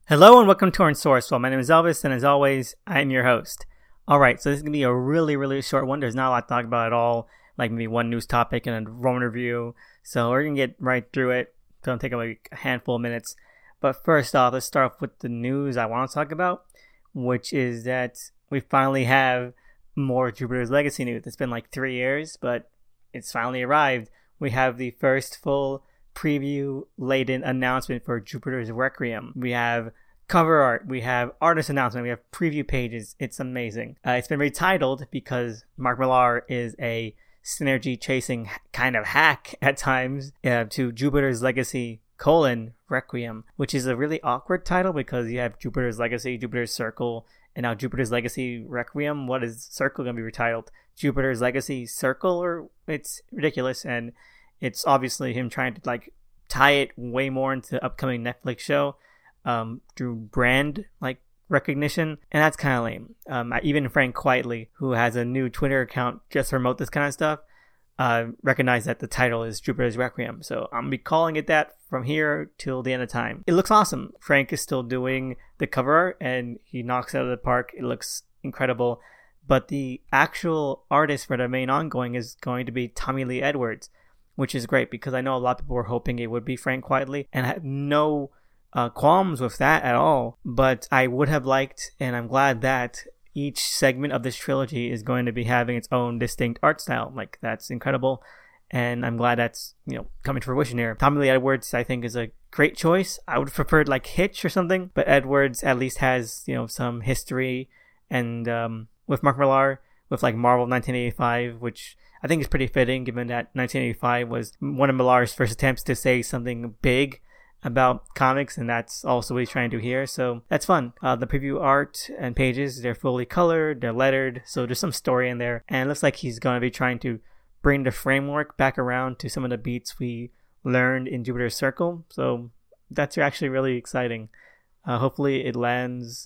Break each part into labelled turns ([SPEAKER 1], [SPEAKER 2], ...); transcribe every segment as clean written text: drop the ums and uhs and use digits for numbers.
[SPEAKER 1] Hello and welcome to Torrent Source. Well, my name is Elvis, and as always, I'm your host. Alright, so this is going to be a really short one. There's not a lot to talk about at all, like maybe one news topic and a Roman review. So we're going to get right through it. It's going to take like a handful of minutes. But first off, let's start off with the news I want to talk about, which is that we finally have more Jupiter's Legacy news. It's been like 3 years, but it's finally arrived. We have the first full preview-laden announcement for Jupiter's Requiem. We have cover art, we have artist announcement, we have preview pages. It's amazing. It's been retitled because Mark Millar is a synergy-chasing kind of hack at times to Jupiter's Legacy, Requiem, which is a really awkward title because you have Jupiter's Legacy, Jupiter's Circle, and now Jupiter's Legacy Requiem. What is Circle going to be retitled? Jupiter's Legacy Circle? Or it's ridiculous, and it's obviously him trying to like tie it way more into the upcoming Netflix show through brand like recognition, and that's kind of lame. Even Frank Quitely, who has a new Twitter account just to promote this kind of stuff, recognized that the title is Jupiter's Requiem. So I'm gonna be calling it that from here till the end of time. It looks awesome. Frank is still doing the cover art, and he knocks it out of the park. It looks incredible. But the actual artist for the main ongoing is going to be Tommy Lee Edwards, which is great because I know a lot of people were hoping it would be Frank Quitely, and I have no qualms with that at all. But I would have liked, and I'm glad that each segment of this trilogy is going to be having its own distinct art style. Like, that's incredible, and I'm glad that's, coming to fruition here. Tommy Lee Edwards, I think, is a great choice. I would have preferred like Hitch or something, but Edwards at least has, some history, and with Mark Millar, with like Marvel 1985, which I think is pretty fitting given that 1985 was one of Millar's first attempts to say something big about comics, and that's also what he's trying to do here. So that's fun. The preview art and pages, they're fully colored, they're lettered, so there's some story in there, and it looks like he's going to be trying to bring the framework back around to some of the beats we learned in Jupiter's Circle. So that's actually really exciting. Hopefully it lands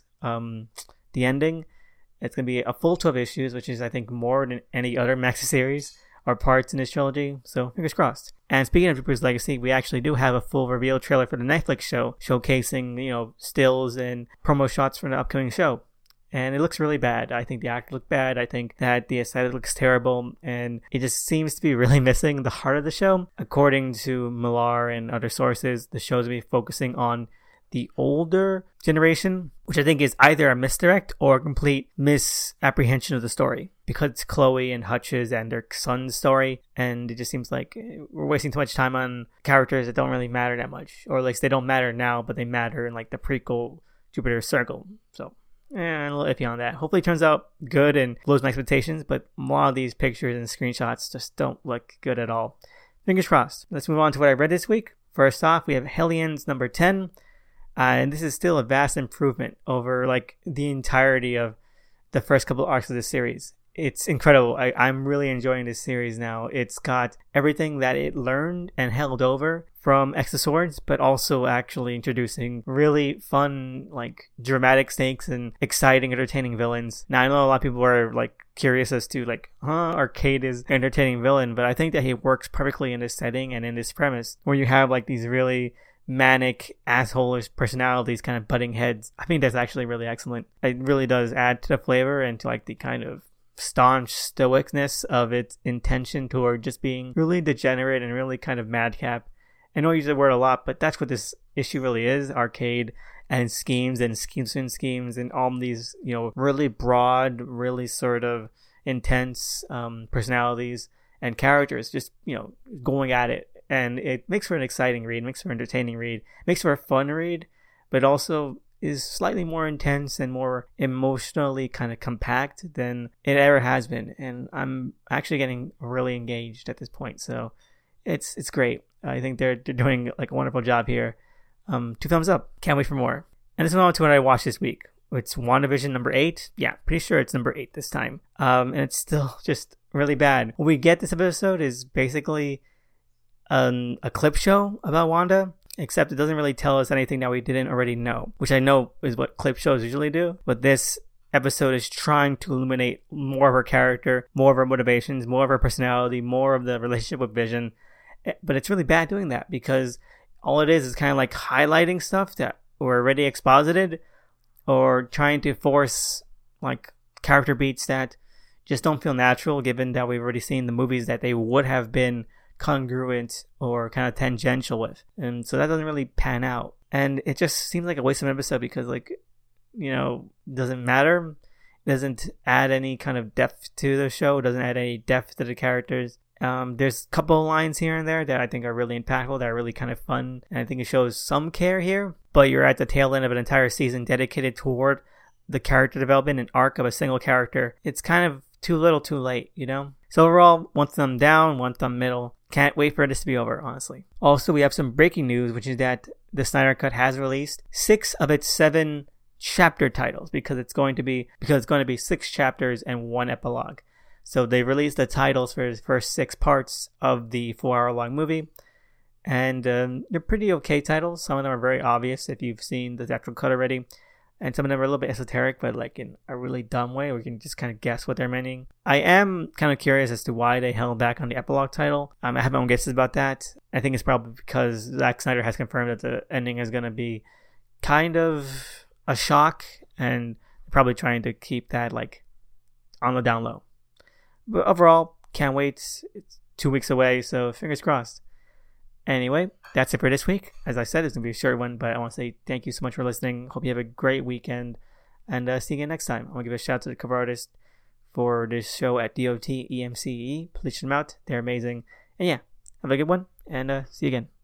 [SPEAKER 1] the ending. It's going to be a full 12 issues, which is, I think, more than any other maxi series or parts in this trilogy. So, fingers crossed. And speaking of Jupiter's Legacy, we actually do have a full reveal trailer for the Netflix show, showcasing, stills and promo shots from the upcoming show. And it looks really bad. I think the actors look bad. I think that the aesthetic looks terrible. And it just seems to be really missing the heart of the show. According to Millar and other sources, the show's going to be focusing on the older generation, which I think is either a misdirect or a complete misapprehension of the story, because it's Chloe and Hutch's and their son's story, and it just seems like we're wasting too much time on characters that don't really matter that much, or at least they don't matter now, but they matter in like the prequel Jupiter's Circle. So a little iffy on that. Hopefully it turns out good and blows my expectations, but a lot of these pictures and screenshots just don't look good at all. Fingers crossed. Let's move on to what I read this week. First off, we have Hellions number 10. And this is still a vast improvement over like the entirety of the first couple of arcs of this series. It's incredible. I'm really enjoying this series now. It's got everything that it learned and held over from X of Swords, but also actually introducing really fun, like dramatic stakes and exciting, entertaining villains. Now, I know a lot of people are like curious as to like, Arcade is an entertaining villain, but I think that he works perfectly in this setting and in this premise where you have like these really manic asshole-ish personalities kind of butting heads. I think that's actually really excellent. It really does add to the flavor and to like the kind of staunch stoicness of its intention toward just being really degenerate and really kind of madcap. I know I use the word a lot, but that's what this issue really is. Arcade and schemes and all these, really broad, really sort of intense personalities and characters just, going at it. And it makes for an exciting read, makes for an entertaining read, makes for a fun read, but also is slightly more intense and more emotionally kind of compact than it ever has been. And I'm actually getting really engaged at this point. So it's great. I think they're doing like a wonderful job here. 2 thumbs up. Can't wait for more. And let's move on to what I watched this week. It's WandaVision number 8. Yeah, pretty sure it's number 8 this time. And it's still just really bad. What we get this episode is basically a clip show about Wanda, except it doesn't really tell us anything that we didn't already know, which I know is what clip shows usually do. But this episode is trying to illuminate more of her character, more of her motivations, more of her personality, more of the relationship with Vision. But it's really bad doing that because all it is kind of like highlighting stuff that were already exposited, or trying to force like character beats that just don't feel natural, given that we've already seen the movies that they would have been congruent or kind of tangential with. And so that doesn't really pan out. And it just seems like a waste of an episode because, like, you know, doesn't matter. It doesn't add any kind of depth to the show. It doesn't add any depth to the characters. There's a couple of lines here and there that I think are really impactful, that are really kind of fun. And I think it shows some care here. But you're at the tail end of an entire season dedicated toward the character development and arc of a single character. It's kind of too little too late, you know? So overall, one thumb down, one thumb middle. Can't wait for this to be over, honestly. Also, we have some breaking news, which is that the Snyder Cut has released 6 of its 7 chapter titles because it's going to be 6 chapters and 1 epilogue. So they released the titles for the first 6 parts of the 4-hour-long movie. And they're pretty okay titles. Some of them are very obvious if you've seen the actual cut already. And some of them are a little bit esoteric, but like in a really dumb way where you can just kind of guess what they're meaning. I am kind of curious as to why they held back on the epilogue title. I have my own guesses about that. I think it's probably because Zack Snyder has confirmed that the ending is going to be kind of a shock, and probably trying to keep that like on the down low. But overall, can't wait. It's 2 weeks away, so fingers crossed. Anyway, that's it for this week. As I said, it's going to be a short one, but I want to say thank you so much for listening. Hope you have a great weekend, and see you again next time. I want to give a shout out to the cover artist for this show at DOT EMCE. Please check them out. They're amazing. And yeah, have a good one, and see you again.